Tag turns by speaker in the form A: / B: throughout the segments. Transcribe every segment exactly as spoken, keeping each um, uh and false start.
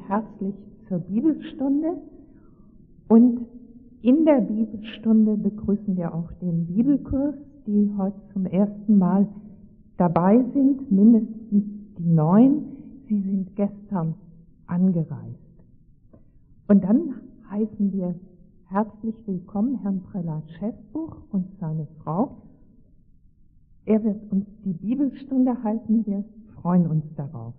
A: herzlich zur Bibelstunde. Und in der Bibelstunde begrüßen wir auch den Bibelkurs, die heute zum ersten Mal dabei sind, mindestens die neun. Sie sind gestern angereist. Und dann heißen wir herzlich willkommen Herrn Prälat Schäfbuch und seine Frau. Er wird uns die Bibelstunde halten, wir freuen uns darauf.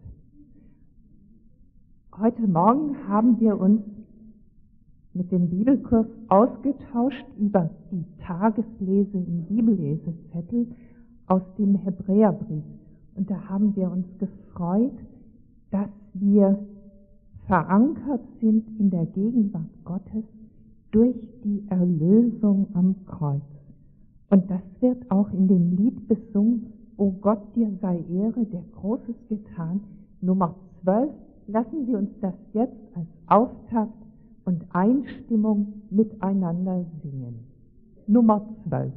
A: Heute Morgen haben wir uns mit dem Bibelkurs ausgetauscht über die Tageslese im Bibellesezettel aus dem Hebräerbrief. Und da haben wir uns gefreut, dass wir verankert sind in der Gegenwart Gottes durch die Erlösung am Kreuz. Und das wird auch in dem Lied besungen, O Gott, dir sei Ehre, der Großes getan, Nummer zwölf. Lassen Sie uns das jetzt als Auftakt und Einstimmung miteinander singen. Nummer zwölf.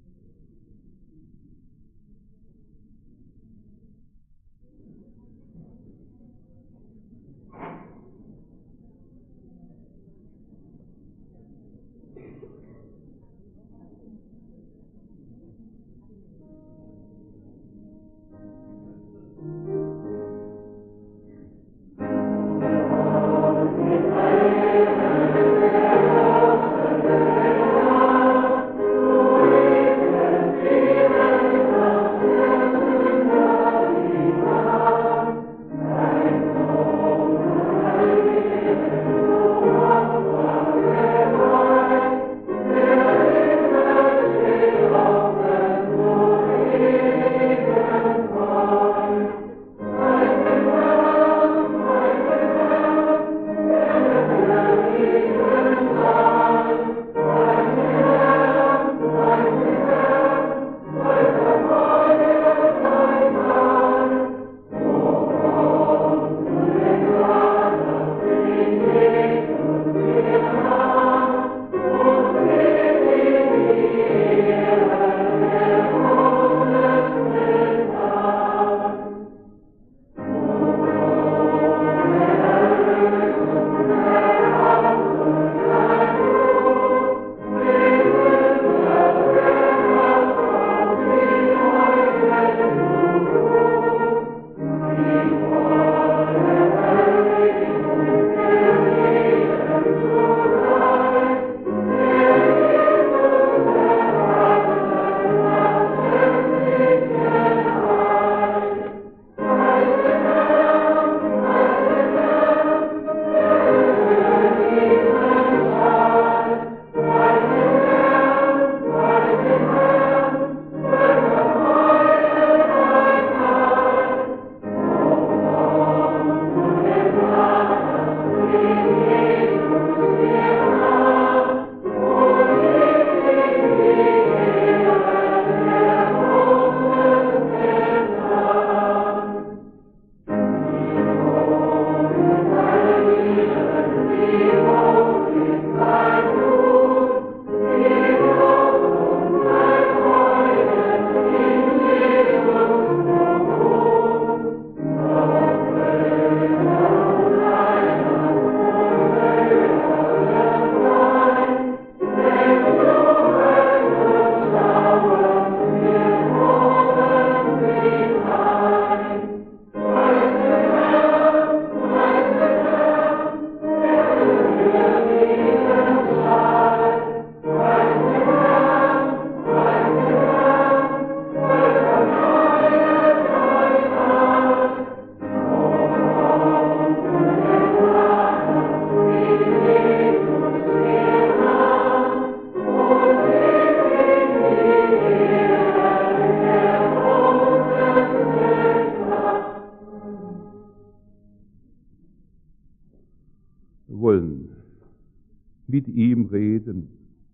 B: mit ihm reden,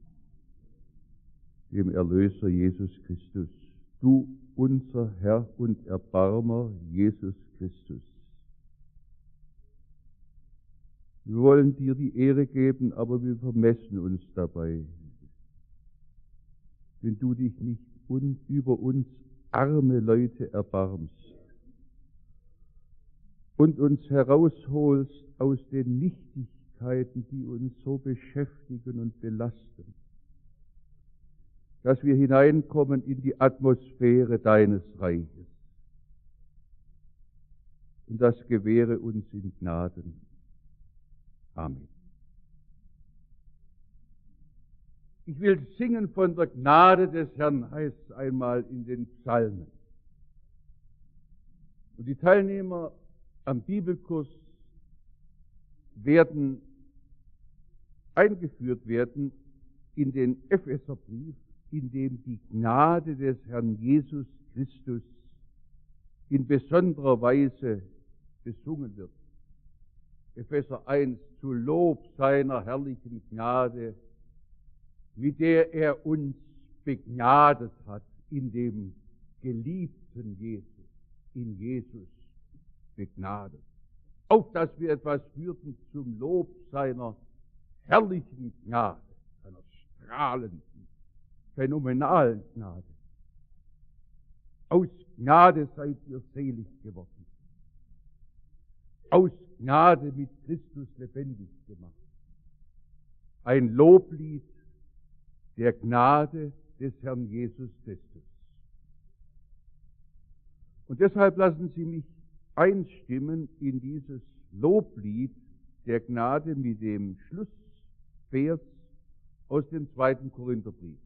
B: dem Erlöser Jesus Christus. Du, unser Herr und Erbarmer, Jesus Christus. Wir wollen dir die Ehre geben, aber wir vermessen uns dabei. Wenn du dich nicht un- über uns arme Leute erbarmst. und uns herausholst aus den Nichtigkeiten, die uns so beschäftigen und belasten, dass wir hineinkommen in die Atmosphäre deines Reiches. Und das gewähre uns in Gnaden. Amen. Ich will singen von der Gnade des Herrn, heißt es einmal in den Psalmen. Und die Teilnehmer am Bibelkurs werden eingeführt werden in den Epheserbrief, in dem die Gnade des Herrn Jesus Christus in besonderer Weise besungen wird. Epheser eins, zu Lob seiner herrlichen Gnade, mit der er uns begnadet hat in dem geliebten Jesus, in Jesus begnadet. Auf dass wir etwas führten zum Lob seiner herrlichen Gnade, seiner strahlenden, phänomenalen Gnade. Aus Gnade seid ihr selig geworden. Aus Gnade mit Christus lebendig gemacht. Ein Loblied der Gnade des Herrn Jesus Christus. Und deshalb lassen Sie mich einstimmen in dieses Loblied der Gnade mit dem Schlussvers aus dem zweiten Korintherbrief.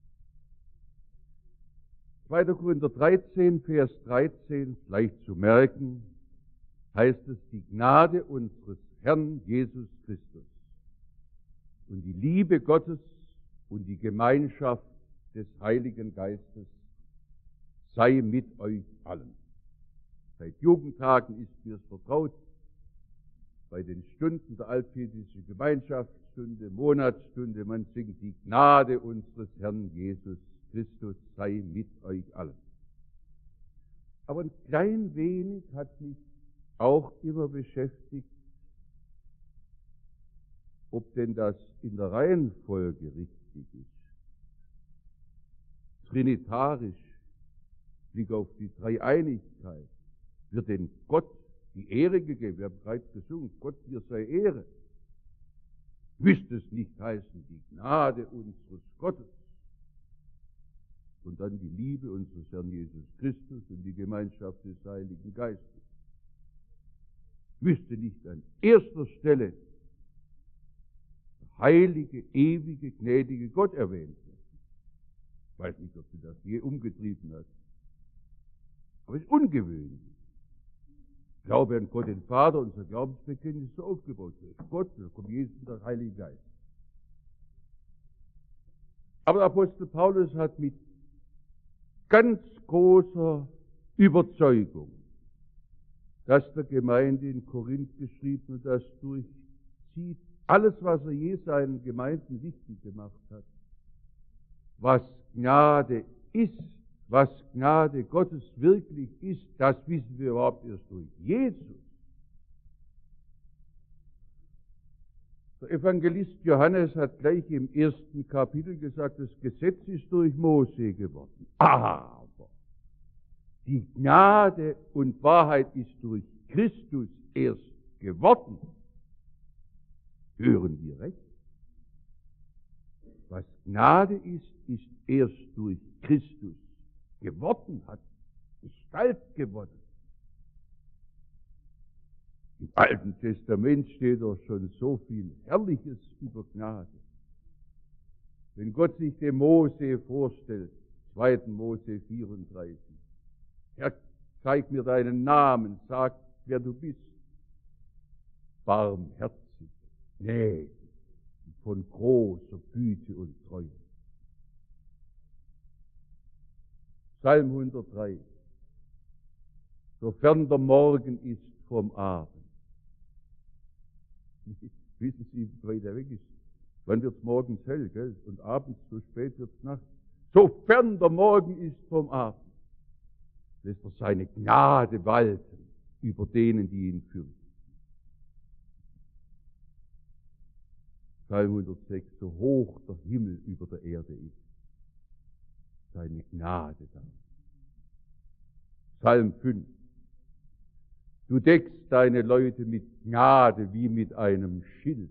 B: zweiter Korinther dreizehn, Vers dreizehn, leicht zu merken, heißt es, die Gnade unseres Herrn Jesus Christus und die Liebe Gottes und die Gemeinschaft des Heiligen Geistes sei mit euch allen. Seit Jugendtagen ist mir es vertraut, bei den Stunden der Alphetische Gemeinschaftsstunde, Monatsstunde, man singt die Gnade unseres Herrn Jesus Christus sei mit euch allen. Aber ein klein wenig hat mich auch immer beschäftigt, ob denn das in der Reihenfolge richtig ist. Trinitarisch, Blick auf die Dreieinigkeit, wird denn Gott die Ehre gegeben. Wir haben bereits gesungen, Gott dir sei Ehre. Müsste es nicht heißen, die Gnade unseres Gottes und dann die Liebe unseres Herrn Jesus Christus und die Gemeinschaft des Heiligen Geistes. Müsste nicht an erster Stelle der heilige, ewige, gnädige Gott erwähnt werden. Ich weiß nicht, ob sie das je umgetrieben hat. Aber es ist ungewöhnlich. Ich glaube an Gott den Vater, unser Glaubensbekenntnis ist so aufgebaut. Da ist Gott, da kommt Jesus und der Heilige Geist. Aber der Apostel Paulus hat mit ganz großer Überzeugung das der Gemeinde in Korinth geschrieben und das durchzieht alles, was er je seinen Gemeinden wichtig gemacht hat. Was Gnade ist, was Gnade Gottes wirklich ist, das wissen wir überhaupt erst durch Jesus. Der Evangelist Johannes hat gleich im ersten Kapitel gesagt, das Gesetz ist durch Mose geworden. Aber die Gnade und Wahrheit ist durch Christus erst geworden. Hören wir recht? Was Gnade ist, ist erst durch Christus geworden, hat Gestalt gewonnen. Im Alten Testament steht doch schon so viel Herrliches über Gnade. Wenn Gott sich dem Mose vorstellt, zweiter Mose vierunddreißig, Herr, zeig mir deinen Namen, sag, wer du bist. Barmherzig, gnädig, von großer Güte und Treue. Psalm hundertdrei. Sofern der Morgen ist vom Abend. Wissen Sie, wie weit er weg ist? Wann wird es morgens hell, gell? Und abends, so spät wird es Nacht. Sofern der Morgen ist vom Abend, lässt er seine Gnade walten über denen, die ihn fürchten. Psalm hundertsechs, so hoch der Himmel über der Erde ist, seine Gnade da. Psalm fünf, Du deckst deine Leute mit Gnade wie mit einem Schild.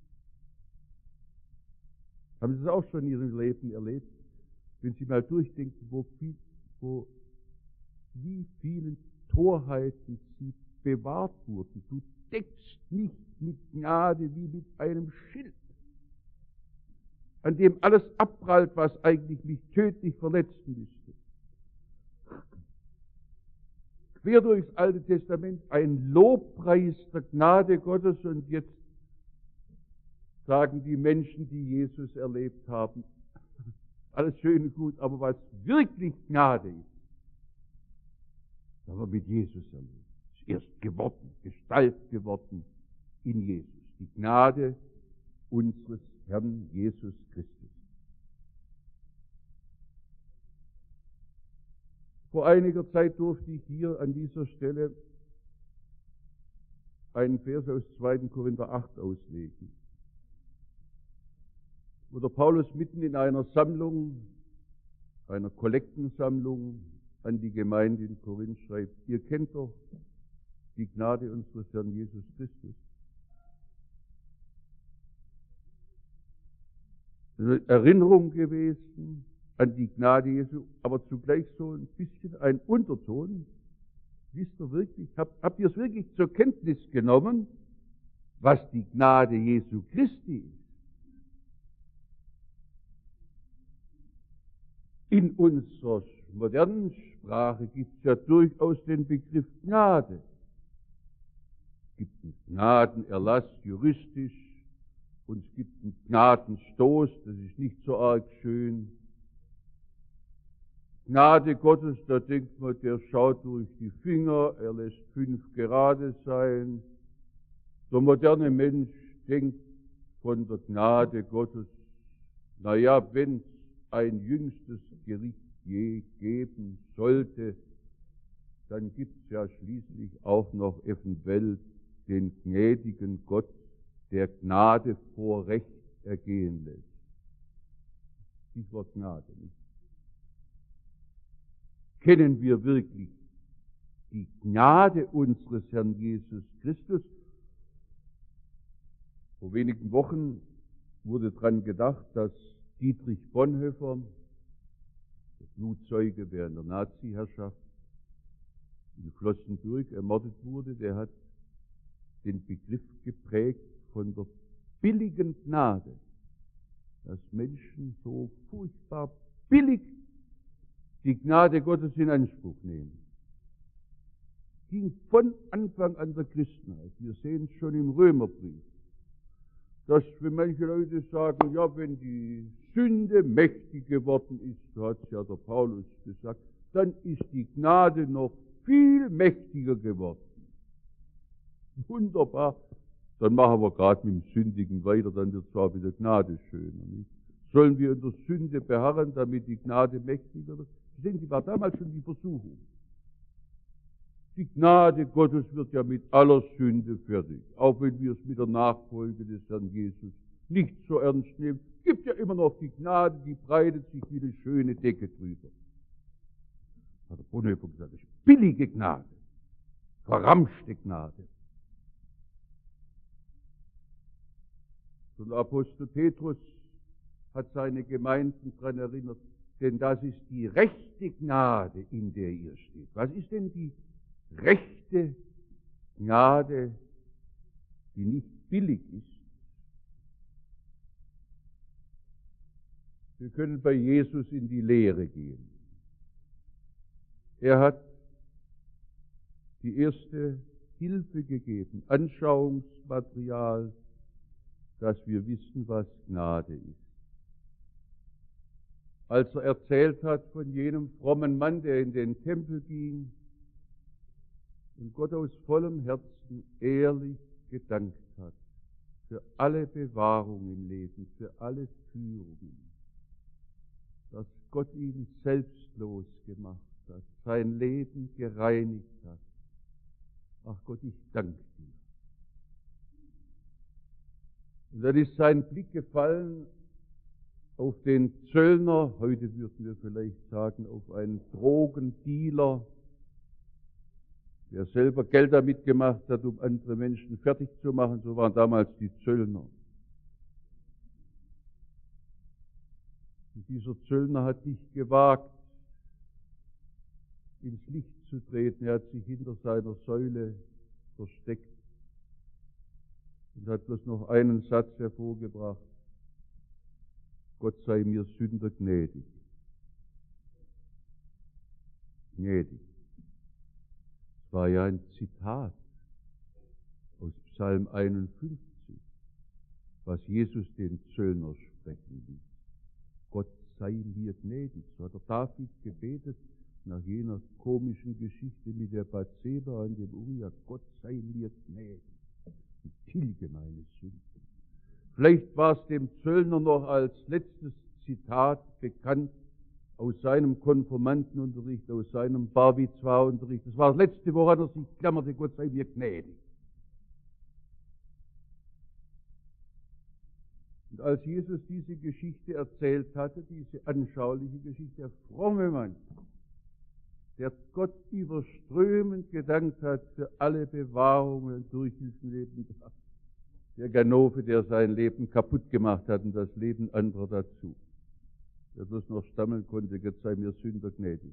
B: Haben Sie das auch schon in Ihrem Leben erlebt? Wenn Sie mal durchdenken, wo viel, wo, wie vielen Torheiten Sie bewahrt wurden. Du deckst mich mit Gnade wie mit einem Schild, an dem alles abprallt, was eigentlich mich tödlich verletzen müsste. Quer durchs Alte Testament ein Lobpreis der Gnade Gottes, und jetzt sagen die Menschen, die Jesus erlebt haben, alles schön und gut, aber was wirklich Gnade ist, haben wir mit Jesus erlebt. Ist erst geworden, Gestalt geworden in Jesus. Die Gnade unseres Herrn Jesus Christus. Vor einiger Zeit durfte ich hier an dieser Stelle einen Vers aus zweiten Korinther acht auslegen, wo der Paulus mitten in einer Sammlung, einer Kollektensammlung an die Gemeinde in Korinth schreibt: Ihr kennt doch die Gnade unseres Herrn Jesus Christus. Eine Erinnerung gewesen an die Gnade Jesu, aber zugleich so ein bisschen ein Unterton. Wisst ihr wirklich, habt, habt ihr es wirklich zur Kenntnis genommen, was die Gnade Jesu Christi ist? In unserer modernen Sprache gibt es ja durchaus den Begriff Gnade. Es gibt einen Gnadenerlass juristisch und es gibt einen Gnadenstoß, das ist nicht so arg schön. Gnade Gottes, da denkt man, der schaut durch die Finger, er lässt fünf gerade sein. Der moderne Mensch denkt von der Gnade Gottes, naja, wenn es ein jüngstes Gericht je geben sollte, dann gibt es ja schließlich auch noch eventuell den gnädigen Gott, der Gnade vor Recht ergehen lässt. Dies Wort Gnade nicht. Kennen wir wirklich die Gnade unseres Herrn Jesus Christus? Vor wenigen Wochen wurde daran gedacht, dass Dietrich Bonhoeffer, der Blutzeuge während der Nazi-Herrschaft, in Flossenbürg ermordet wurde. Der hat den Begriff geprägt von der billigen Gnade, dass Menschen so furchtbar billig die Gnade Gottes in Anspruch nehmen. Ging von Anfang an der Christenheit. Wir sehen es schon im Römerbrief, dass wenn manche Leute sagen, ja, wenn die Sünde mächtig geworden ist, so hat es ja der Paulus gesagt, dann ist die Gnade noch viel mächtiger geworden. Wunderbar. Dann machen wir gerade mit dem Sündigen weiter, dann wird zwar wieder Gnade schöner. Nicht? Sollen wir in der Sünde beharren, damit die Gnade mächtiger wird? Sehen Sie, war damals schon die Versuchung. Die Gnade Gottes wird ja mit aller Sünde fertig. Auch wenn wir es mit der Nachfolge des Herrn Jesus nicht so ernst nehmen, gibt ja immer noch die Gnade, die breitet sich wie eine schöne Decke drüber. Hat der Bonhoeffer gesagt, das ist billige Gnade, verramschte Gnade. Und der Apostel Petrus hat seine Gemeinden daran erinnert, denn das ist die rechte Gnade, in der ihr steht. Was ist denn die rechte Gnade, die nicht billig ist? Wir können bei Jesus in die Lehre gehen. Er hat die erste Hilfe gegeben, Anschauungsmaterial, dass wir wissen, was Gnade ist. Als er erzählt hat von jenem frommen Mann, der in den Tempel ging und Gott aus vollem Herzen ehrlich gedankt hat für alle Bewahrung im Leben, für alle Führungen, dass Gott ihn selbstlos gemacht hat, sein Leben gereinigt hat. Ach Gott, ich danke dir. Und dann ist sein Blick gefallen auf den Zöllner, heute würden wir vielleicht sagen, auf einen Drogendealer, der selber Geld damit gemacht hat, um andere Menschen fertig zu machen. So waren damals die Zöllner. Und dieser Zöllner hat nicht gewagt, ins Licht zu treten. Er hat sich hinter seiner Säule versteckt und hat bloß noch einen Satz hervorgebracht: Gott sei mir Sünder gnädig. Gnädig. Das war ja ein Zitat aus Psalm einundfünfzig, was Jesus den Zöllner sprechen ließ. Gott sei mir gnädig. So hat der David gebetet nach jener komischen Geschichte mit der Bathseba und dem Uriah. Gott sei mir gnädig und tilge meine Sünden. Vielleicht war es dem Zöllner noch als letztes Zitat bekannt aus seinem Konfirmandenunterricht, aus seinem Bar Mitzvah-Unterricht. Das war das letzte, woran er sich klammerte: Gott sei mir gnädig. Und als Jesus diese Geschichte erzählt hatte, diese anschauliche Geschichte, der fromme Mann, der Gott überströmend gedankt hat für alle Bewahrungen und Durchhilfen Leben, der Ganove, der sein Leben kaputt gemacht hat und das Leben anderer dazu, der bloß noch stammeln konnte: Gott sei mir Sünder gnädig.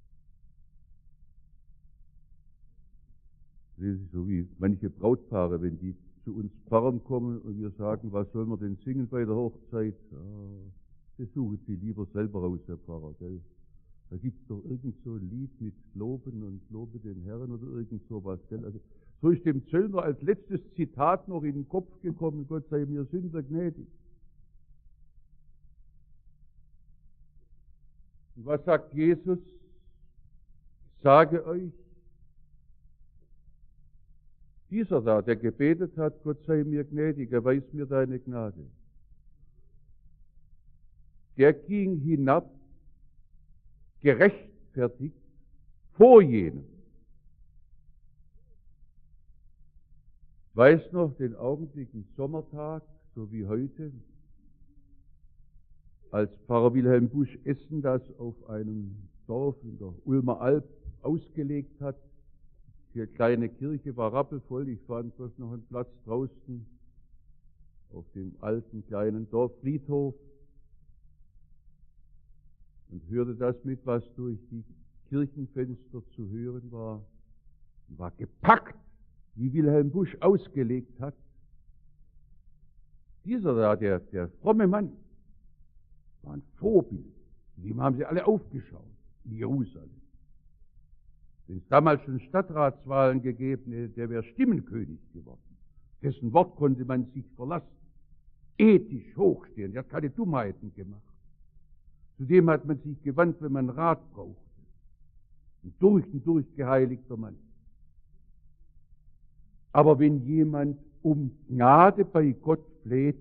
B: So wie manche Brautpaare, wenn die zu uns Pfarrern kommen und wir sagen, was sollen wir denn singen bei der Hochzeit? Ah, das suchen Sie lieber selber aus, Herr Pfarrer, gell? Da gibt es doch irgend so ein Lied mit Loben und Lobe den Herrn oder irgend sowas, gell? Also, so ist dem Zöllner als letztes Zitat noch in den Kopf gekommen: Gott sei mir Sünder gnädig. Und was sagt Jesus? Ich sage euch, dieser da, der gebetet hat, Gott sei mir gnädig, erweis mir deine Gnade, der ging hinab, gerechtfertigt, vor jenem. Weiß noch den Augenblick, einen Sommertag, so wie heute, als Pfarrer Wilhelm Busch Essen das auf einem Dorf in der Ulmer Alp ausgelegt hat. Die kleine Kirche war rappelvoll. Ich fand bloß noch einen Platz draußen auf dem alten kleinen Dorffriedhof und hörte das mit, was durch die Kirchenfenster zu hören war, und war gepackt, wie Wilhelm Busch ausgelegt hat. Dieser da, der, der fromme Mann, war ein Vorbild. Dem haben sie alle aufgeschaut in Jerusalem. Wenn es damals schon Stadtratswahlen gegeben hätte, der wäre Stimmenkönig geworden. Dessen Wort konnte man sich verlassen. Ethisch hochstehend, der hat keine Dummheiten gemacht. Zudem hat man sich gewandt, wenn man Rat brauchte. Ein durch und durch geheiligter Mann. Aber wenn jemand um Gnade bei Gott fleht,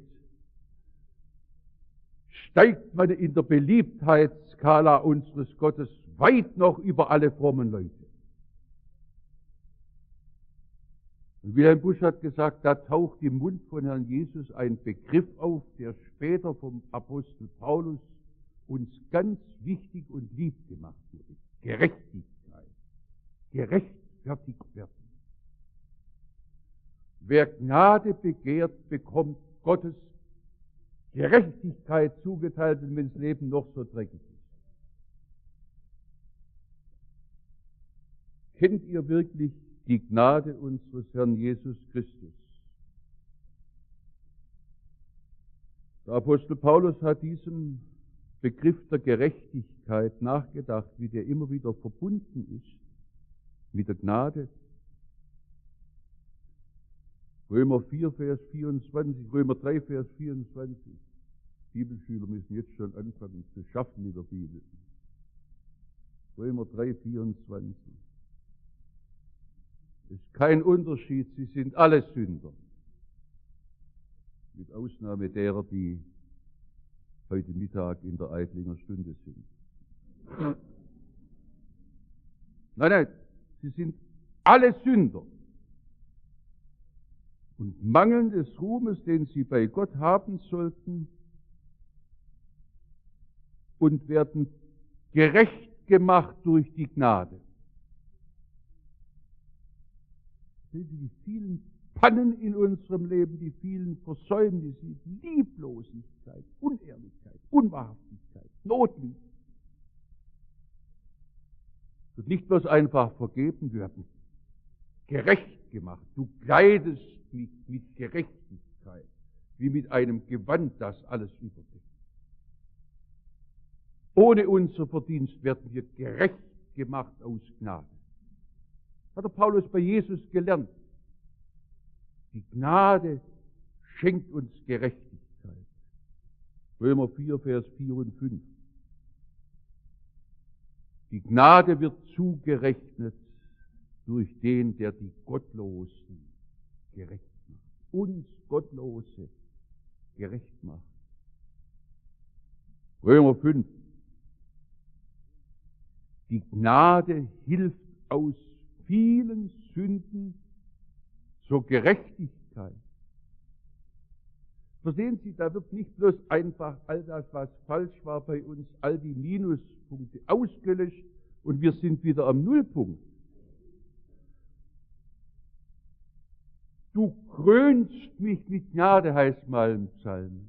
B: steigt man in der Beliebtheitsskala unseres Gottes weit noch über alle frommen Leute. Und Wilhelm Busch hat gesagt, da taucht im Mund von Herrn Jesus ein Begriff auf, der später vom Apostel Paulus uns ganz wichtig und lieb gemacht wird. Gerechtigkeit. Gerechtfertigt werden. Wer Gnade begehrt, bekommt Gottes Gerechtigkeit zugeteilt, und wenn das Leben noch so dreckig ist. Kennt ihr wirklich die Gnade unseres Herrn Jesus Christus? Der Apostel Paulus hat diesem Begriff der Gerechtigkeit nachgedacht, wie der immer wieder verbunden ist mit der Gnade. Römer vier, Vers vierundzwanzig, Römer drei, Vers vierundzwanzig. Bibelschüler müssen jetzt schon anfangen zu schaffen mit der Bibel. Römer drei, vierundzwanzig. Es ist kein Unterschied, sie sind alle Sünder. Mit Ausnahme derer, die heute Mittag in der Eidlinger Stunde sind. Nein, nein, sie sind alle Sünder. Und mangeln des Ruhmes, den sie bei Gott haben sollten, und werden gerecht gemacht durch die Gnade. Sehen Sie, die vielen Pannen in unserem Leben, die vielen Versäumnisse, Lieblosigkeit, Unehrlichkeit, Unwahrhaftigkeit, Notlüge. Wird nicht bloß einfach vergeben werden, gerecht gemacht. Du kleidest mich mit Gerechtigkeit, wie mit einem Gewand, das alles überdeckt. Ohne unser Verdienst werden wir gerecht gemacht aus Gnade. Hat der Paulus bei Jesus gelernt. Die Gnade schenkt uns Gerechtigkeit. Römer vier, Vers vier und fünf. Die Gnade wird zugerechnet durch den, der die Gottlosen gerecht macht. Uns Gottlose gerecht macht. Römer fünf. Die Gnade hilft aus vielen Sünden zur Gerechtigkeit. Verstehen Sie, da wird nicht bloß einfach all das, was falsch war bei uns, all die Minuspunkte ausgelöscht und wir sind wieder am Nullpunkt. Du krönst mich mit Gnade, heißt mal im Psalm.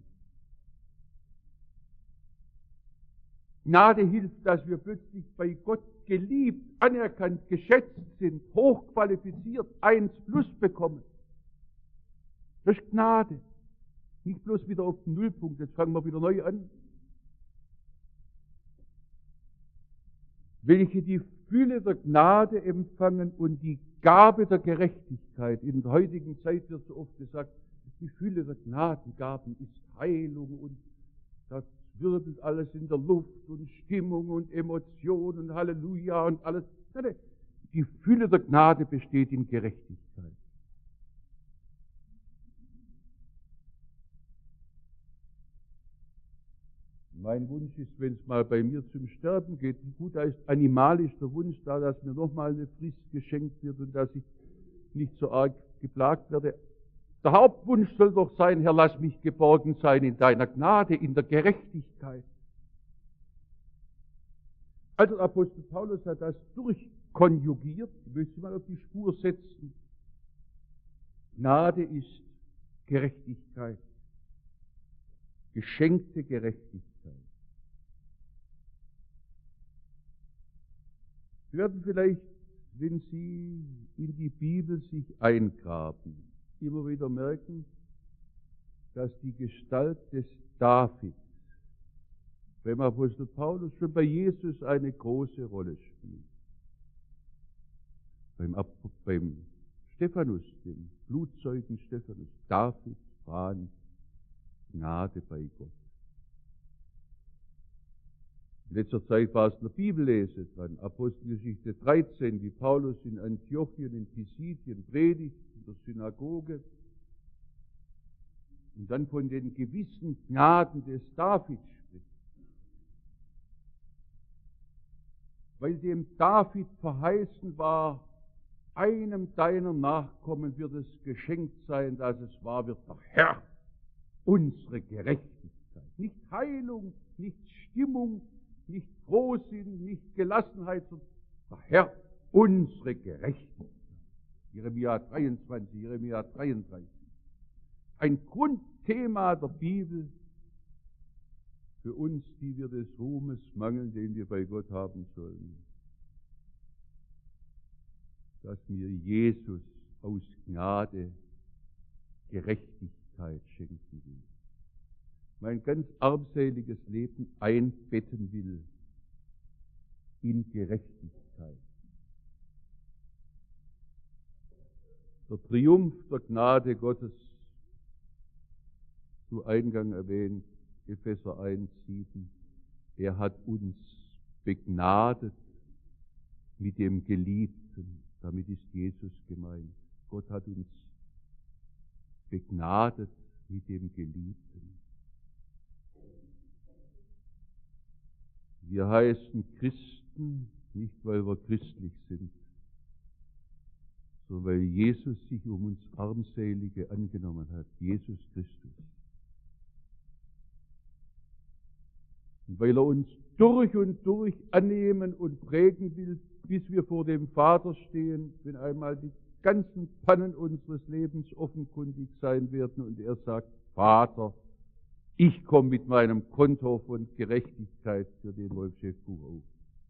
B: Gnade hilft, dass wir plötzlich bei Gott geliebt, anerkannt, geschätzt sind, hochqualifiziert, eins plus bekommen. Das ist Gnade. Nicht bloß wieder auf den Nullpunkt, jetzt fangen wir wieder neu an. Welche die Fülle der Gnade empfangen und die Gabe der Gerechtigkeit. In der heutigen Zeit wird so oft gesagt, die Fülle der Gnadengaben ist Heilung und das wirbelt alles in der Luft und Stimmung und Emotion und Halleluja und alles. Die Fülle der Gnade besteht in Gerechtigkeit. Mein Wunsch ist, wenn es mal bei mir zum Sterben geht, gut, da ist animalisch der Wunsch da, dass mir nochmal eine Frist geschenkt wird und dass ich nicht so arg geplagt werde. Der Hauptwunsch soll doch sein, Herr, lass mich geborgen sein in deiner Gnade, in der Gerechtigkeit. Also der Apostel Paulus hat das durchkonjugiert. Ich möchte mal auf die Spur setzen. Gnade ist Gerechtigkeit. Geschenkte Gerechtigkeit. Sie werden vielleicht, wenn Sie in die Bibel sich eingraben, immer wieder merken, dass die Gestalt des David beim Apostel Paulus schon bei Jesus eine große Rolle spielt. Beim, beim Stephanus, dem Blutzeugen Stephanus, David fand Gnade bei Gott. In letzter Zeit war es in der Bibellese dran, Apostelgeschichte dreizehn, wie Paulus in Antiochien, in Pisidien predigt, in der Synagoge. Und dann von den gewissen Gnaden des David spricht. Weil dem David verheißen war, einem deiner Nachkommen wird es geschenkt sein, dass es wahr wird, der Herr, unsere Gerechtigkeit. Nicht Heilung, nicht Stimmung, nicht Frohsinn, nicht Gelassenheit, sondern der Herr, unsere Gerechtigkeit. Jeremia dreiundzwanzig, Jeremia dreiunddreißig. Ein Grundthema der Bibel für uns, die wir des Ruhmes mangeln, den wir bei Gott haben sollen. Dass mir Jesus aus Gnade Gerechtigkeit schenken will. Mein ganz armseliges Leben einbetten will in Gerechtigkeit. Der Triumph der Gnade Gottes, zu Eingang erwähnt, Epheser eins, sieben, er hat uns begnadet mit dem Geliebten, damit ist Jesus gemeint. Gott hat uns begnadet mit dem Geliebten. Wir heißen Christen nicht, weil wir christlich sind, sondern weil Jesus sich um uns Armselige angenommen hat, Jesus Christus. Und weil er uns durch und durch annehmen und prägen will, bis wir vor dem Vater stehen, wenn einmal die ganzen Pannen unseres Lebens offenkundig sein werden. Und er sagt, Vater, ich komme mit meinem Konto von Gerechtigkeit für den Wolf Schäfbuch auf.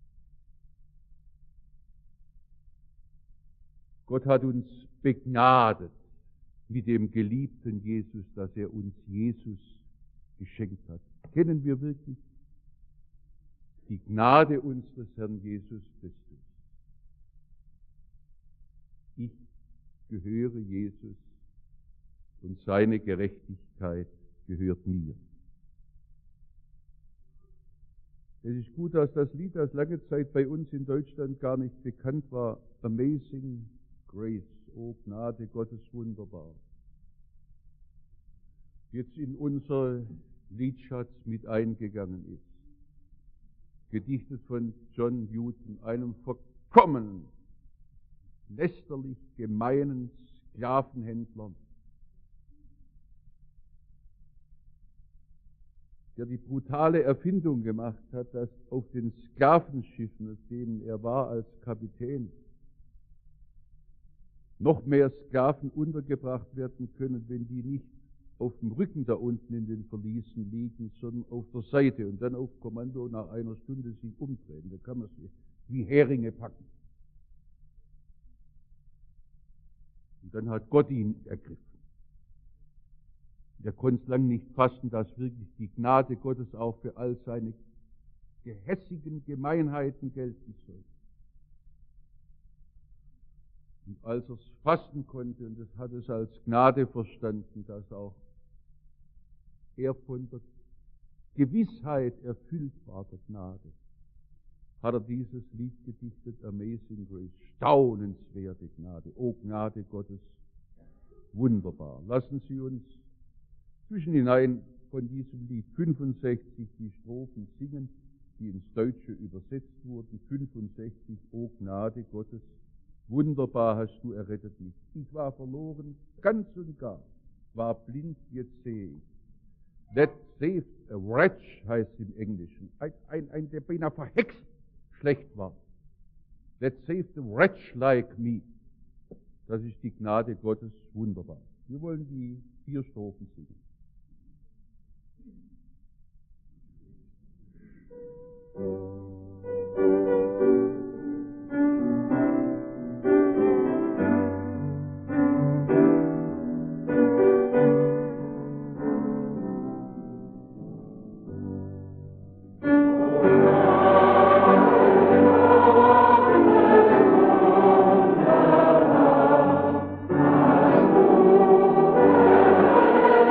B: Gott hat uns begnadet mit dem geliebten Jesus, dass er uns Jesus geschenkt hat. Kennen wir wirklich die Gnade unseres Herrn Jesus Christus? Ich gehöre Jesus und seine Gerechtigkeit gehört mir. Es ist gut, dass das Lied, das lange Zeit bei uns in Deutschland gar nicht bekannt war, Amazing Grace, oh Gnade Gottes wunderbar, jetzt in unser Liedschatz mit eingegangen ist. Gedichtet von John Newton, einem vollkommen lästerlich gemeinen Sklavenhändler, der die brutale Erfindung gemacht hat, dass auf den Sklavenschiffen, auf denen er war als Kapitän, noch mehr Sklaven untergebracht werden können, wenn die nicht auf dem Rücken da unten in den Verliesen liegen, sondern auf der Seite und dann auf Kommando nach einer Stunde sich umdrehen. Da kann man sie wie Heringe packen. Und dann hat Gott ihn ergriffen. Er konnte es lang nicht fassen, dass wirklich die Gnade Gottes auch für all seine gehässigen Gemeinheiten gelten soll. Und als er es fassen konnte, und das hat es als Gnade verstanden, dass auch er von der Gewissheit erfüllt war, der Gnade, hat er dieses Lied gedichtet, Amazing Grace, staunenswerte Gnade, o Gnade Gottes, wunderbar. Lassen Sie uns zwischenhinein von diesem Lied fünfundsechzig die Strophen singen, die ins Deutsche übersetzt wurden. fünfundsechzig, o Gnade Gottes, wunderbar hast du errettet mich. Ich war verloren, ganz und gar, war blind, jetzt sehe ich. That saved a wretch heißt im Englischen. Ein, ein, ein der beinahe verhext schlecht war. That saved a wretch like me. Das ist die Gnade Gottes, wunderbar. Wir wollen die vier Strophen singen.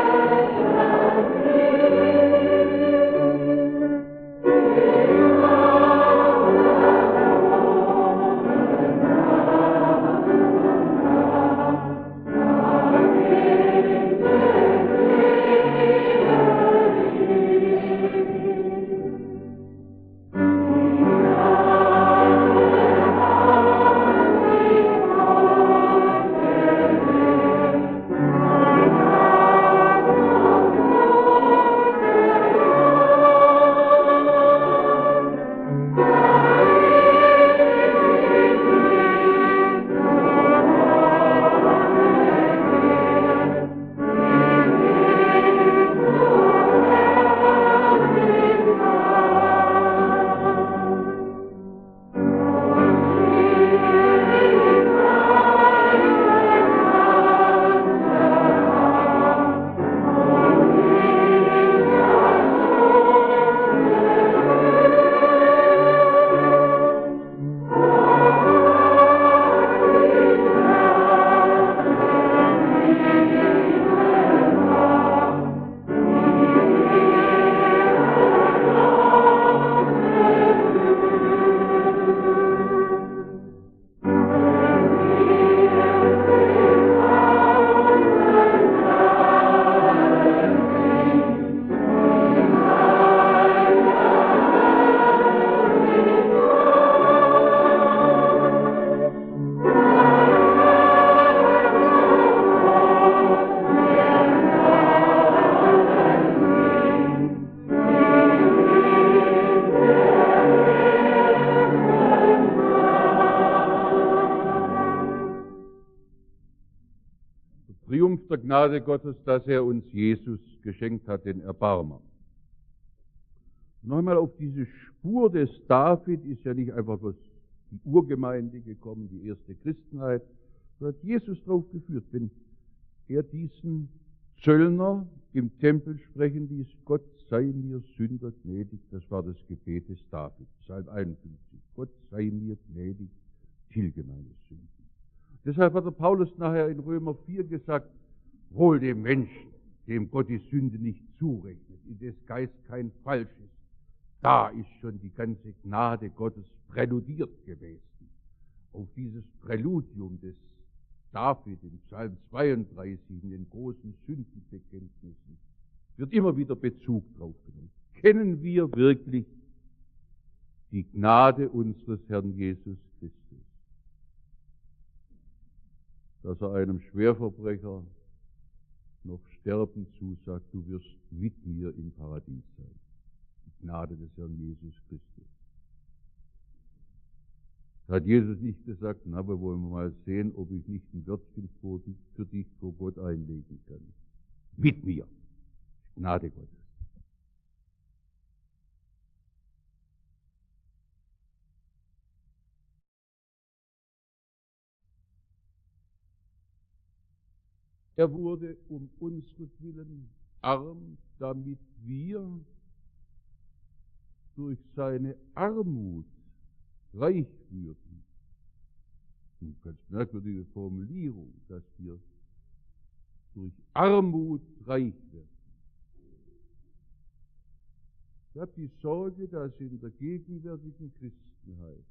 C: Amen.
B: Gnade Gottes, dass er uns Jesus geschenkt hat, den Erbarmer. Noch einmal auf diese Spur des David ist ja nicht einfach bloß die Urgemeinde gekommen, die erste Christenheit, sondern hat Jesus drauf geführt, wenn er diesen Zöllner im Tempel sprechen ließ: Gott sei mir Sünder gnädig. Das war das Gebet des David, Psalm einundfünfzig. Gott sei mir gnädig, tilge meine Sünden. Deshalb hat der Paulus nachher in Römer vier gesagt: Wohl dem Menschen, dem Gott die Sünde nicht zurechnet, in des Geist kein Falsch ist. Da ist schon die ganze Gnade Gottes präludiert gewesen. Auf dieses Präludium des David in Psalm zweiunddreißig, in den großen Sündenbekenntnissen, wird immer wieder Bezug drauf genommen. Kennen wir wirklich die Gnade unseres Herrn Jesus Christus, dass er einem Schwerverbrecher noch Sterben zusagt: Du wirst mit mir im Paradies sein. Die Gnade des Herrn Jesus Christus. Da hat Jesus nicht gesagt: na, wir wollen mal sehen, ob ich nicht ein Wörtchen für dich vor Gott einlegen kann. Mit mir. Gnade Gottes. Er wurde um unseretwillen arm, damit wir durch seine Armut reich würden. Eine ganz merkwürdige Formulierung, dass wir durch Armut reich werden. Ich habe die Sorge, dass in der gegenwärtigen Christenheit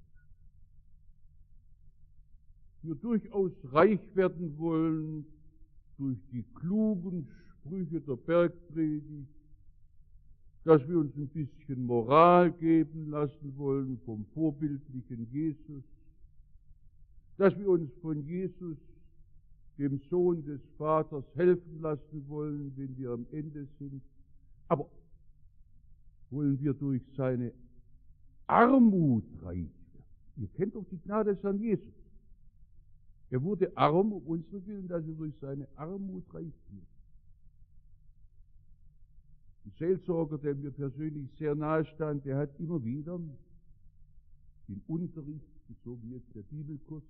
B: wir durchaus reich werden wollen durch die klugen Sprüche der Bergpredigt, dass wir uns ein bisschen Moral geben lassen wollen vom vorbildlichen Jesus, dass wir uns von Jesus, dem Sohn des Vaters, helfen lassen wollen, wenn wir am Ende sind. Aber wollen wir durch seine Armut reich werden? Ihr kennt doch die Gnade des Herrn Jesus. Er wurde arm um unsere Willen, dass wir durch seine Armut reich werden. Ein Seelsorger, der mir persönlich sehr nahe stand, der hat immer wieder den Unterricht, so wie jetzt der Bibelkurs,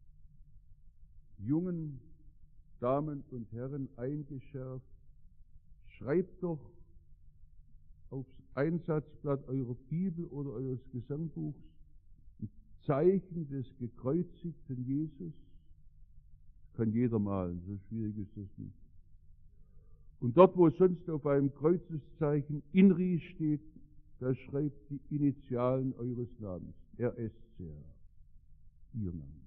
B: jungen Damen und Herren eingeschärft: Schreibt doch aufs Einsatzblatt eurer Bibel oder eures Gesangbuchs ein Zeichen des gekreuzigten Jesus. Kann jeder malen, so schwierig ist das nicht. Und dort, wo sonst auf einem Kreuzeszeichen Inri steht, da schreibt die Initialen eures Namens, R S C H, Ihr Name.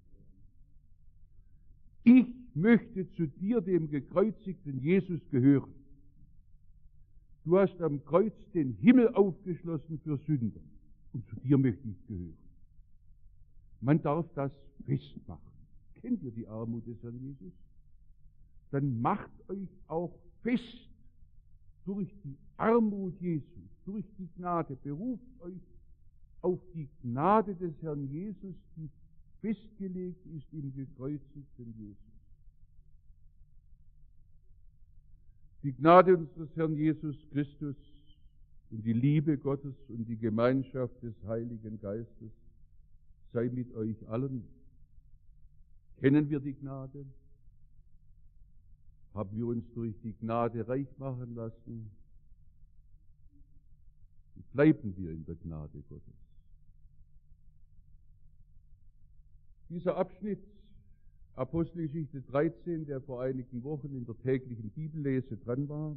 B: Ich möchte zu dir, dem gekreuzigten Jesus, gehören. Du hast am Kreuz den Himmel aufgeschlossen für Sünder, und zu dir möchte ich gehören. Man darf das festmachen. Kennt ihr die Armut des Herrn Jesus? Dann macht euch auch fest durch die Armut Jesu, durch die Gnade, beruft euch auf die Gnade des Herrn Jesus, die festgelegt ist im gekreuzigten Jesus. Die Gnade unseres Herrn Jesus Christus und die Liebe Gottes und die Gemeinschaft des Heiligen Geistes sei mit euch allen. Kennen wir die Gnade? Haben wir uns durch die Gnade reich machen lassen? Bleiben wir in der Gnade Gottes. Dieser Abschnitt, Apostelgeschichte dreizehn, der vor einigen Wochen in der täglichen Bibellese dran war,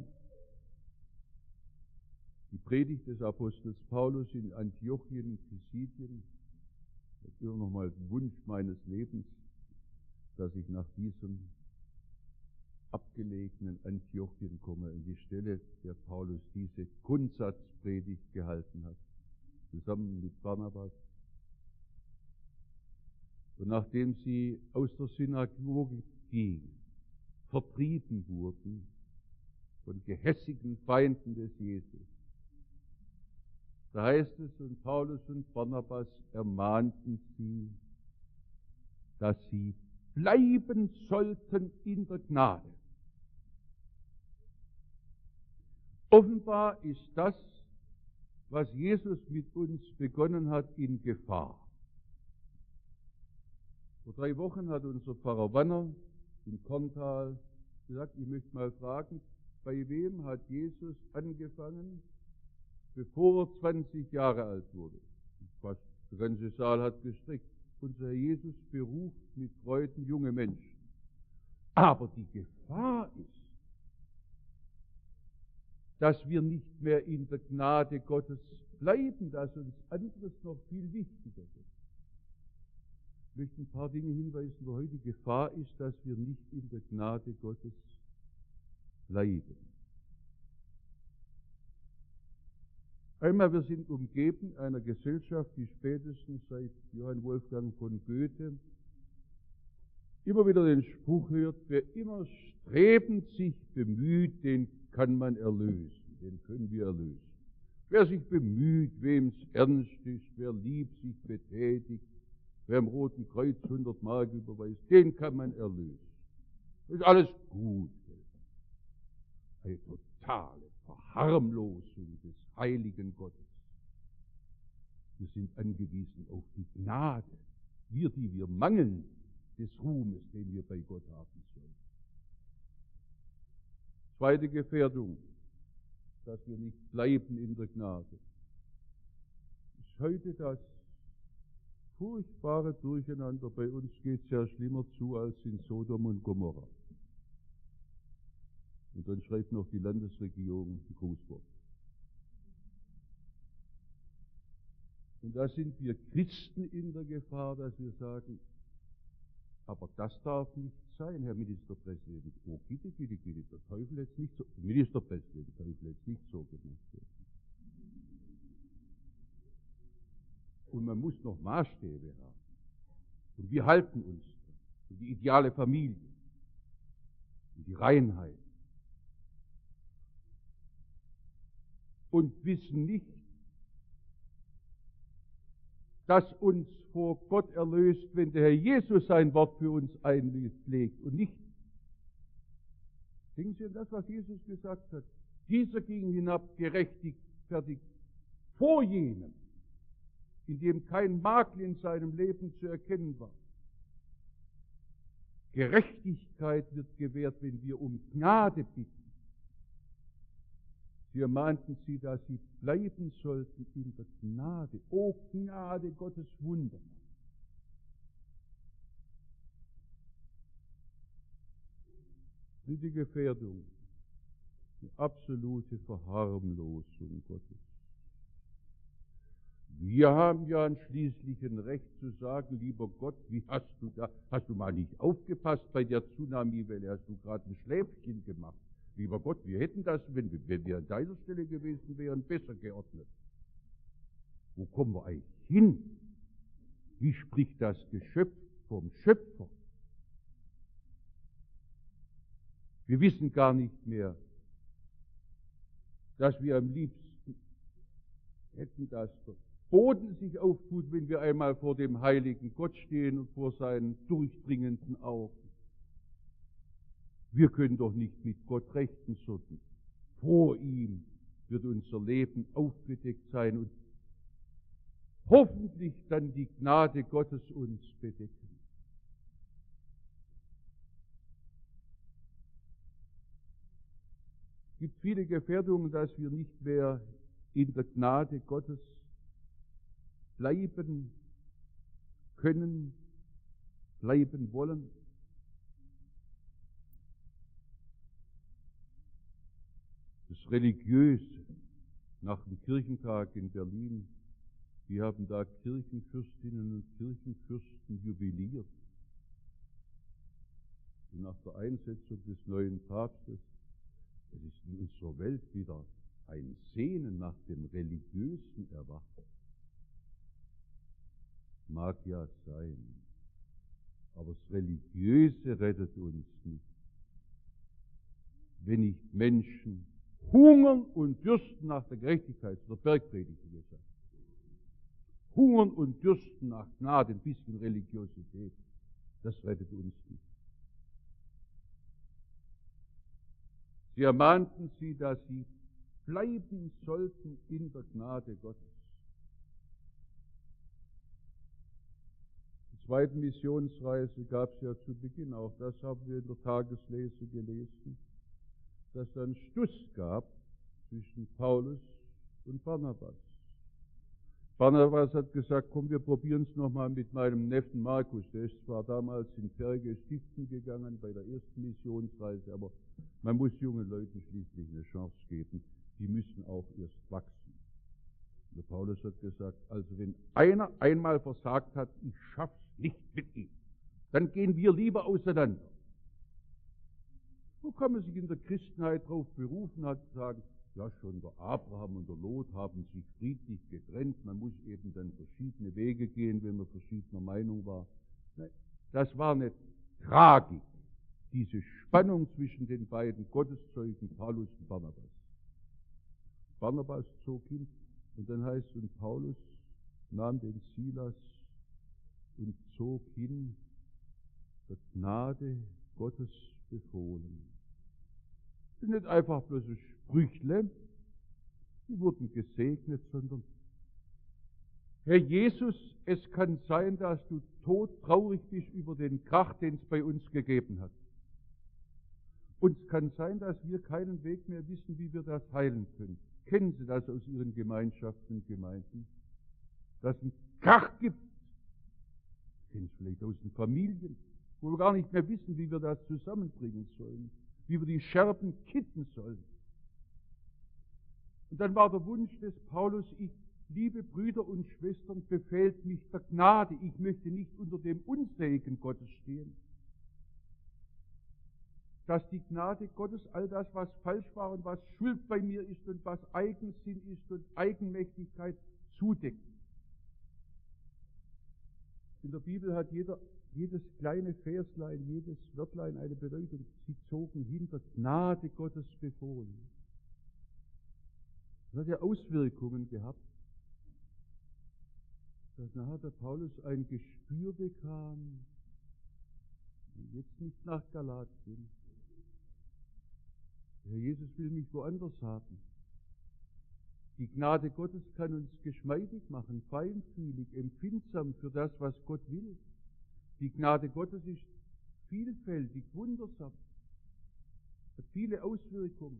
B: die Predigt des Apostels Paulus in Antiochien und Pisidien, das ist immer noch mal ein Wunsch meines Lebens, dass ich nach diesem abgelegenen Antiochien komme, an die Stelle, der Paulus diese Grundsatzpredigt gehalten hat, zusammen mit Barnabas. Und nachdem sie aus der Synagoge gingen, vertrieben wurden von gehässigen Feinden des Jesus, da heißt es, und Paulus und Barnabas ermahnten sie, dass sie bleiben sollten in der Gnade, Offenbar ist das, was Jesus mit uns begonnen hat, in Gefahr. Vor drei Wochen hat unser Pfarrer Wanner in Korntal gesagt, ich möchte mal fragen, bei wem hat Jesus angefangen, bevor er zwanzig Jahre alt wurde? Fast der ganze Saal hat gestrickt. Unser Herr Jesus beruft mit Freuden junge Menschen. Aber die Gefahr ist, dass wir nicht mehr in der Gnade Gottes bleiben, dass uns anderes noch viel wichtiger ist. Ich möchte ein paar Dinge hinweisen, wo heute die Gefahr ist, dass wir nicht in der Gnade Gottes bleiben. Einmal, wir sind umgeben einer Gesellschaft, die spätestens seit Johann Wolfgang von Goethe immer wieder den Spruch hört, wer immer strebend sich bemüht, den kann man erlösen, den können wir erlösen. Wer sich bemüht, wem es ernst ist, wer lieb sich betätigt, wer im Roten Kreuz hundert Mark überweist, den kann man erlösen. Das ist alles gut. Eine totale Verharmlosung des heiligen Gottes. Wir sind angewiesen auf die Gnade, wir, die wir mangeln des Ruhmes, den wir bei Gott haben sollen. Zweite Gefährdung, dass wir nicht bleiben in der Gnade, ist heute das furchtbare Durcheinander. Bei uns geht es ja schlimmer zu als in Sodom und Gomorra. Und dann schreibt noch die Landesregierung ein Grußwort. Und da sind wir Christen in der Gefahr, dass wir sagen, aber das darf nicht sein, Herr Ministerpräsident. Oh, bitte, bitte, bitte, der Teufel jetzt nicht so, Ministerpräsident, der Teufel jetzt nicht so gemacht werden. Und man muss noch Maßstäbe haben. Und wir halten uns und die ideale Familie und die Reinheit. Und wissen nicht, dass uns vor Gott erlöst, wenn der Herr Jesus sein Wort für uns einlegt und nicht. Denken Sie an das, was Jesus gesagt hat. Dieser ging hinab gerechtfertigt vor jenem, in dem kein Makel in seinem Leben zu erkennen war. Gerechtigkeit wird gewährt, wenn wir um Gnade bitten. Sie ermahnten sie, dass sie bleiben sollten in der Gnade. O Gnade Gottes Wunder. Dritte Gefährdung, die absolute Verharmlosung Gottes. Wir haben ja schließlich ein Recht zu sagen, lieber Gott, wie hast du da, hast du mal nicht aufgepasst bei der Tsunami-Welle, hast du gerade ein Schläfchen gemacht. Lieber Gott, wir hätten das, wenn wir, wenn wir an deiner Stelle gewesen wären, besser geordnet. Wo kommen wir eigentlich hin? Wie spricht das Geschöpf vom Schöpfer? Wir wissen gar nicht mehr, dass wir am liebsten hätten, dass der Boden sich auftut, wenn wir einmal vor dem heiligen Gott stehen und vor seinen durchdringenden Augen. Wir können doch nicht mit Gott rechten, sondern vor ihm wird unser Leben aufgedeckt sein und hoffentlich dann die Gnade Gottes uns bedecken. Es gibt viele Gefährdungen, dass wir nicht mehr in der Gnade Gottes bleiben können, bleiben wollen. Das Religiöse nach dem Kirchentag in Berlin, wir haben da Kirchenfürstinnen und Kirchenfürsten jubiliert. Und nach der Einsetzung des neuen Papstes, es ist in unserer Welt wieder ein Sehnen nach dem Religiösen erwacht. Mag ja sein, aber das Religiöse rettet uns nicht. Wenn nicht Menschen hungern und dürsten nach der Gerechtigkeit, der Bergpredigt gesagt. Hungern und dürsten nach Gnade, ein bisschen Religiosität, das rettet uns nicht. Sie ermahnten sie, dass sie bleiben sollten in der Gnade Gottes. Die zweite Missionsreise gab es ja zu Beginn, auch das haben wir in der Tageslese gelesen, dass es einen Stuss gab zwischen Paulus und Barnabas. Barnabas hat gesagt, komm, wir probieren es nochmal mit meinem Neffen Markus. Der ist zwar damals in Perge stiften gegangen bei der ersten Missionsreise, aber man muss jungen Leuten schließlich eine Chance geben. Die müssen auch erst wachsen. Und der Paulus hat gesagt, also wenn einer einmal versagt hat, ich schaff's nicht mit ihm, dann gehen wir lieber auseinander. Wo kann man sich in der Christenheit darauf berufen, hat zu sagen, ja, schon der Abraham und der Lot haben sich friedlich getrennt. Man muss eben dann verschiedene Wege gehen, wenn man verschiedener Meinung war. Nein, das war eine Tragik, diese Spannung zwischen den beiden Gotteszeugen, Paulus und Barnabas. Barnabas zog hin und dann heißt es, und Paulus nahm den Silas und zog hin, der Gnade Gottes befohlen. Das sind nicht einfach bloß Sprüchle, die wurden gesegnet, sondern Herr Jesus, es kann sein, dass du todtraurig bist über den Krach, den es bei uns gegeben hat. Und es kann sein, dass wir keinen Weg mehr wissen, wie wir das heilen können. Kennen Sie das aus Ihren Gemeinschaften und Gemeinden? Dass es einen Krach gibt. Kennen Sie vielleicht aus den Familien, wo wir gar nicht mehr wissen, wie wir das zusammenbringen sollen, wie wir die Scherben kitten sollen. Und dann war der Wunsch des Paulus, ich, liebe Brüder und Schwestern, befehlt mich der Gnade. Ich möchte nicht unter dem Unsegen Gottes stehen. Dass die Gnade Gottes all das, was falsch war und was Schuld bei mir ist und was Eigensinn ist und Eigenmächtigkeit, zudeckt. In der Bibel hat jeder, jedes kleine Verslein, jedes Wörtlein eine Bedeutung. Sie zogen hinter Gnade Gottes befohlen. Das hat ja Auswirkungen gehabt, dass nachher der Paulus ein Gespür bekam, jetzt nicht nach Galatien. Herr Jesus will mich woanders haben. Die Gnade Gottes kann uns geschmeidig machen, feinfühlig, empfindsam für das, was Gott will. Die Gnade Gottes ist vielfältig, wundersam, hat viele Auswirkungen.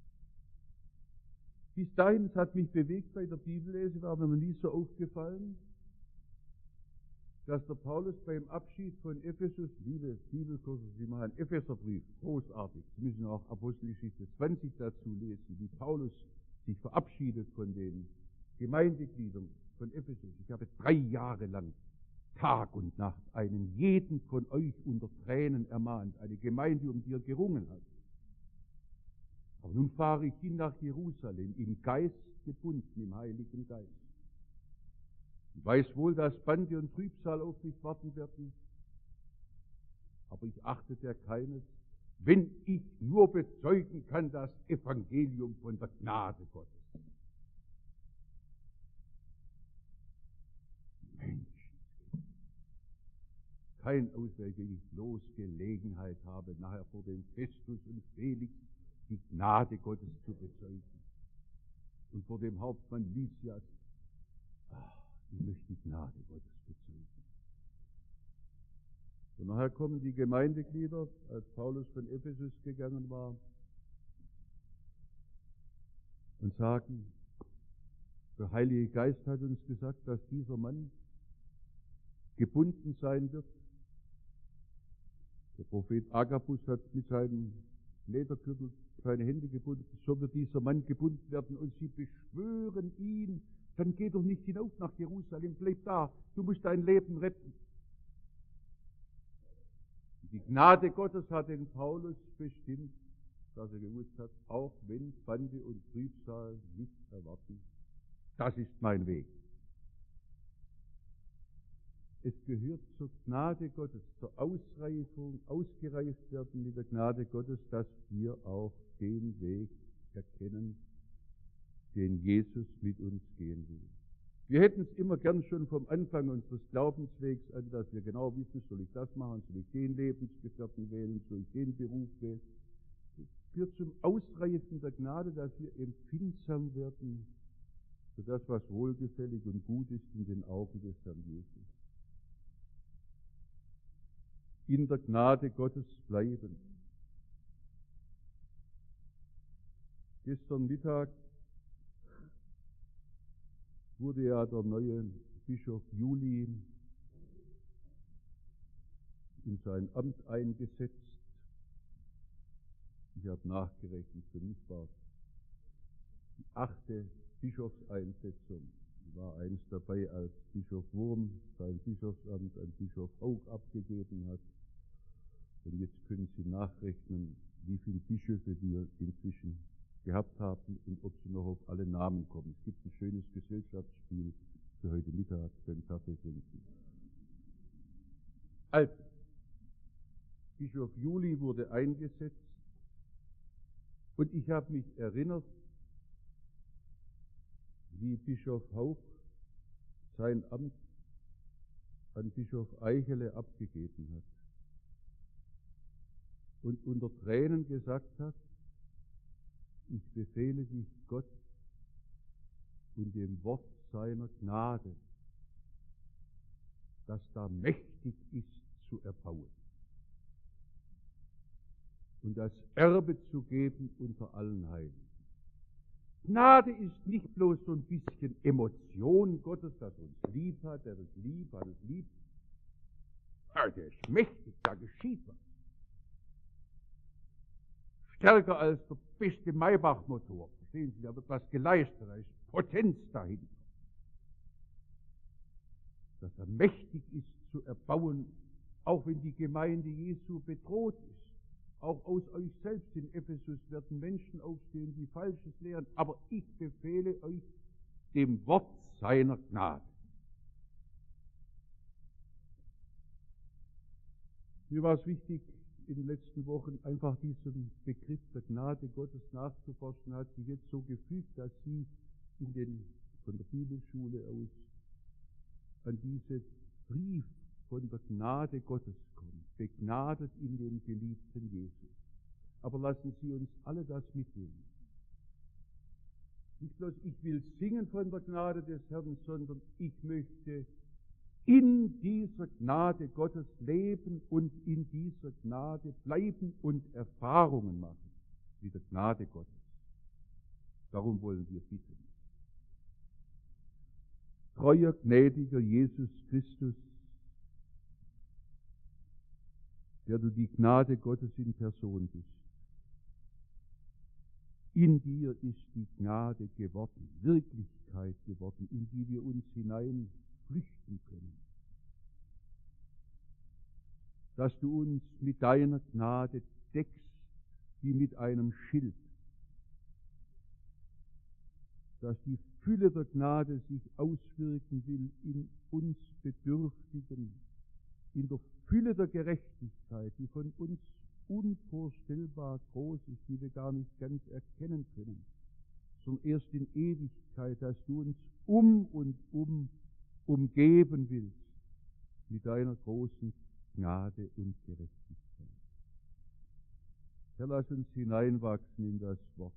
B: Bis dahin, es hat mich bewegt bei der Bibellese, war mir noch nie so aufgefallen, dass der Paulus beim Abschied von Ephesus, liebe Bibelkurse, Sie machen Epheserbrief, großartig, Sie müssen auch Apostelgeschichte zwanzig dazu lesen, wie Paulus sich verabschiedet von den Gemeindegliedern von Ephesus. Ich habe drei Jahre lang Tag und Nacht einen jeden von euch unter Tränen ermahnt, eine Gemeinde, um die er gerungen hat. Aber nun fahre ich hin nach Jerusalem, im Geist gebunden, im Heiligen Geist. Ich weiß wohl, dass Bande und Trübsal auf mich warten werden, aber ich achtete keines, wenn ich nur bezeugen kann, das Evangelium von der Gnade Gottes. Mensch, kein Ausweg, wenn ich bloß Gelegenheit habe, nachher vor dem Festus und Felix die Gnade Gottes zu bezeugen. Und vor dem Hauptmann Lysias, ach, ich möchte die Gnade Gottes bezeugen. Und nachher kommen die Gemeindeglieder, als Paulus von Ephesus gegangen war, und sagen, der Heilige Geist hat uns gesagt, dass dieser Mann gebunden sein wird. Der Prophet Agabus hat mit seinem Ledergürtel seine Hände gebunden, so wird dieser Mann gebunden werden und sie beschwören ihn, dann geh doch nicht hinauf nach Jerusalem, bleib da, du musst dein Leben retten. Die Gnade Gottes hat den Paulus bestimmt, dass er gewusst hat, auch wenn Bande und Trübsal nicht erwarten, das ist mein Weg. Es gehört zur Gnade Gottes, zur Ausreifung, ausgereift werden mit der Gnade Gottes, dass wir auch den Weg erkennen, den Jesus mit uns gehen will. Wir hätten es immer gern schon vom Anfang unseres Glaubenswegs an, dass wir genau wissen, soll ich das machen, soll ich den Lebensgefährten wählen, soll ich den Beruf wählen. führt zum Ausreifen der Gnade, dass wir empfindsam werden für das, was wohlgefällig und gut ist in den Augen des Herrn Jesus. In der Gnade Gottes bleiben. Gestern Mittag wurde ja der neue Bischof Juli in sein Amt eingesetzt. Ich habe nachgerechnet, für mich war es die achte Bischofseinsetzung. Ich war eins dabei, als Bischof Wurm sein Bischofsamt an Bischof Haug abgegeben hat. Und jetzt können Sie nachrechnen, wie viele Bischöfe wir inzwischen gehabt haben und ob sie noch auf alle Namen kommen. Es gibt ein schönes Gesellschaftsspiel für heute Mittag beim Kaffeetrinken. Also, Bischof Juli wurde eingesetzt und ich habe mich erinnert, wie Bischof Haug sein Amt an Bischof Eichele abgegeben hat und unter Tränen gesagt hat, ich befehle dich Gott und dem Wort seiner Gnade, das da mächtig ist zu erbauen und das Erbe zu geben unter allen Heiligen. Gnade ist nicht bloß so ein bisschen Emotion Gottes, das uns lieb hat, der es lieb hat, es lieb. Ja, der ist mächtig, da geschieht was. Stärker als der beste Maybach-Motor. Verstehen Sie, da wird was geleistet, da ist Potenz dahinter. Dass er mächtig ist zu erbauen, auch wenn die Gemeinde Jesu bedroht ist. Auch aus euch selbst in Ephesus werden Menschen aufstehen, die Falsches lehren. Aber ich befehle euch dem Wort seiner Gnade. Mir war es wichtig, in den letzten Wochen einfach diesen Begriff der Gnade Gottes nachzuforschen, hat sich jetzt so gefügt, dass sie in den, von der Bibelschule aus an diesen Brief von der Gnade Gottes kommen, begnadet in den geliebten Jesus. Aber lassen Sie uns alle das mitnehmen. Nicht bloß ich will singen von der Gnade des Herrn, sondern ich möchte in dieser Gnade Gottes leben und in dieser Gnade bleiben und Erfahrungen machen mit der Gnade Gottes. Darum wollen wir bitten. Treuer, gnädiger Jesus Christus, der du die Gnade Gottes in Person bist. In dir ist die Gnade geworden, Wirklichkeit geworden, in die wir uns hinein flüchten können. Dass du uns mit deiner Gnade deckst, wie mit einem Schild. Dass die Fülle der Gnade sich auswirken will in uns Bedürftigen, in der Fülle der Gerechtigkeit, die von uns unvorstellbar groß ist, die wir gar nicht ganz erkennen können, sondern erst in Ewigkeit, dass du uns um und um umgeben willst mit deiner großen Gnade und Gerechtigkeit. Herr, lass uns hineinwachsen in das Wort.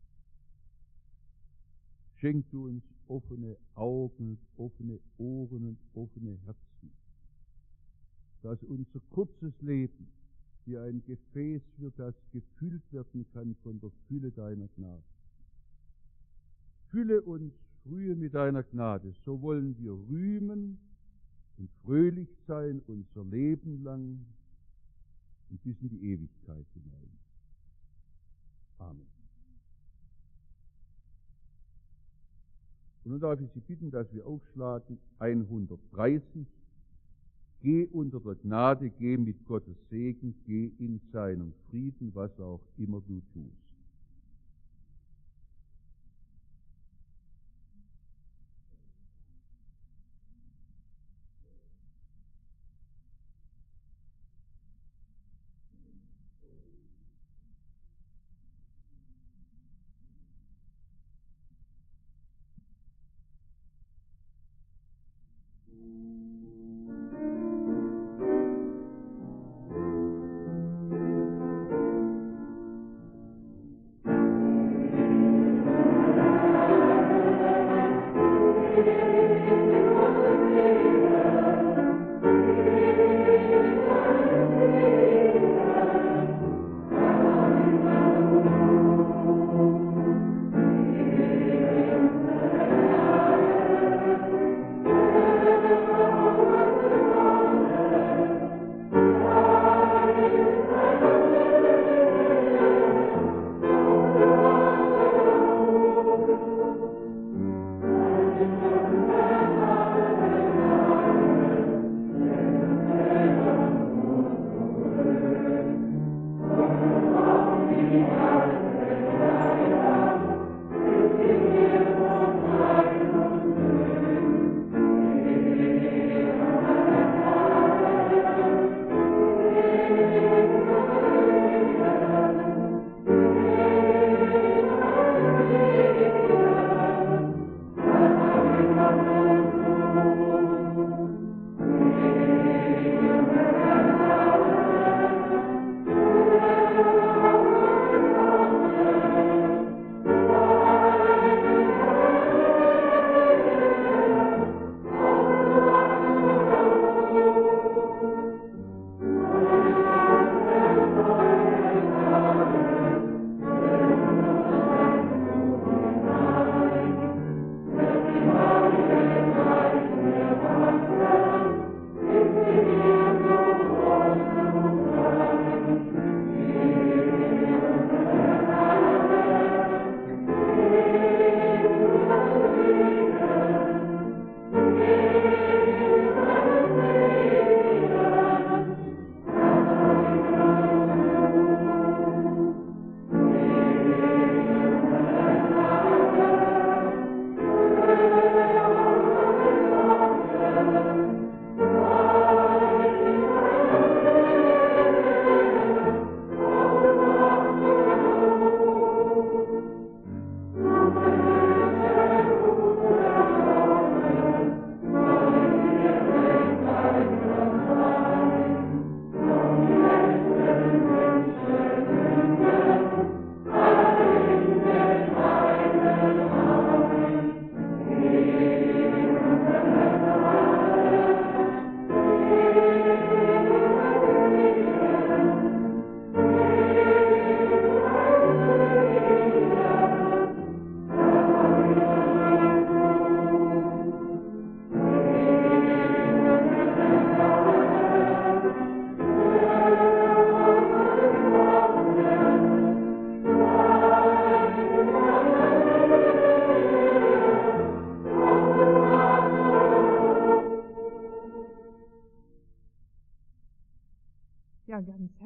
B: Schenk du uns offene Augen, offene Ohren und offene Herzen, dass unser kurzes Leben wie ein Gefäß wird, das gefüllt werden kann von der Fülle deiner Gnade. Fülle uns frühe mit deiner Gnade, so wollen wir rühmen und fröhlich sein unser Leben lang und bis in die Ewigkeit hinein. Amen. Und nun darf ich Sie bitten, dass wir aufschlagen, hundertdreißig. Geh unter der Gnade, geh mit Gottes Segen, geh in seinem Frieden, was auch immer du tust.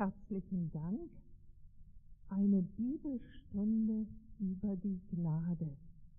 A: herzlichen Dank. Eine Bibelstunde über die Gnade.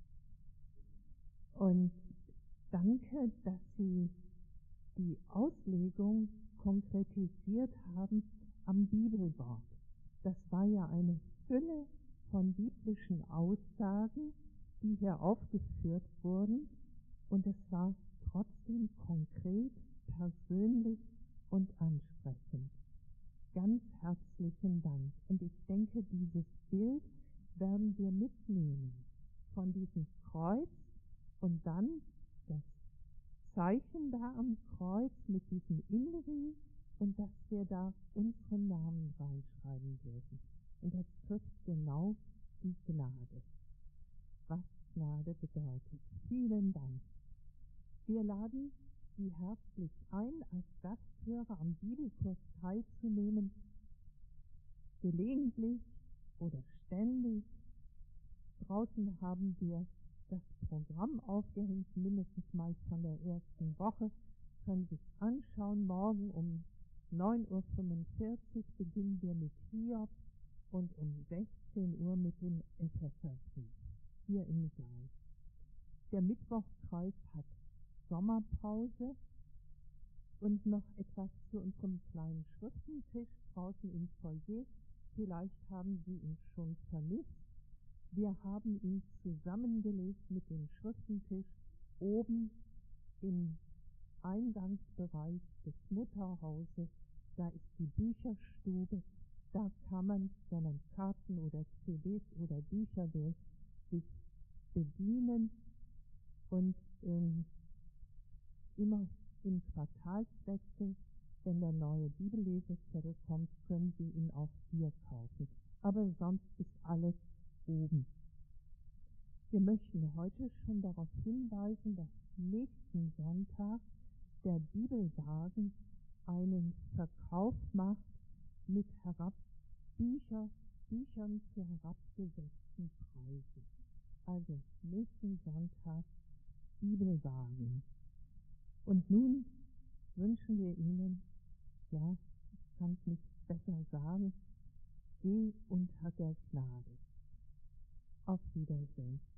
A: Und danke, dass Sie die Auslegung konkretisiert haben am Bibelwort. Das war ja eine Fülle von biblischen Aussagen, die hier aufgeführt wurden, und es war trotzdem konkret, persönlich und ansprechend. Ganz herzlichen Dank. Und ich denke, dieses Bild werden wir mitnehmen von diesem Kreuz und dann das Zeichen da am Kreuz mit diesem Inneren und dass wir da unsere Namen reinschreiben dürfen. Und das trifft genau die Gnade. Was Gnade bedeutet. Vielen Dank. Wir laden Sie herzlich ein, als Gasthörer am Bibelkurs teilzunehmen, gelegentlich oder ständig. Draußen haben wir das Programm aufgehängt, mindestens mal von der ersten Woche. Können Sie es anschauen. Morgen um neun Uhr fünfundvierzig beginnen wir mit Hiob und um sechzehn Uhr mit dem Epheserbrief hier im Saal. Der Mittwochskreis hat Sommerpause und noch etwas zu unserem kleinen Schriftentisch draußen im Foyer. Vielleicht haben Sie ihn schon vermisst. Wir haben ihn zusammengelegt mit dem Schriftentisch oben im Eingangsbereich des Mutterhauses. Da ist die Bücherstube. Da kann man, wenn man Karten oder C Ds oder Bücher will, sich bedienen. Und ähm, immer im Quartalswechsel, wenn der neue Bibellesezettel kommt, können Sie ihn auch hier kaufen. Aber sonst ist alles oben. Wir möchten heute schon darauf hinweisen, dass nächsten Sonntag der Bibelwagen einen Verkauf macht mit herab Bücher, Büchern zu herabgesetzten Preisen. Also nächsten Sonntag Bibelwagen. Und nun wünschen wir Ihnen, ja, ich kann es nicht besser sagen, geh unter der Gnade. Auf Wiedersehen.